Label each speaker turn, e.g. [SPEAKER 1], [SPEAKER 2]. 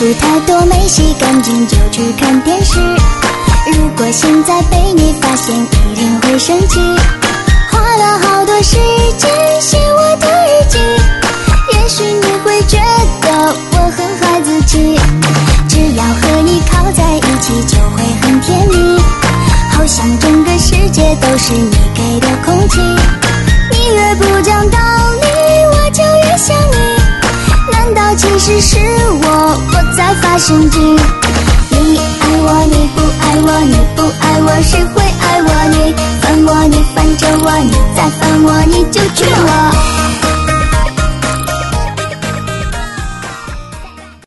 [SPEAKER 1] 服太多没洗干净就去看电视。如果现在被你发现，一定会生气。花了好多时间写我的日记，也许你会觉得我很孩子气，只要和你靠在一起就会很甜蜜，好像整个世界都是你给的空气。你越不讲道理，我就越想你，难道其实是我在发神经？你爱我，你不爱我，你不爱我，谁会爱我？你烦我，你烦着我，你再烦我，你就娶我。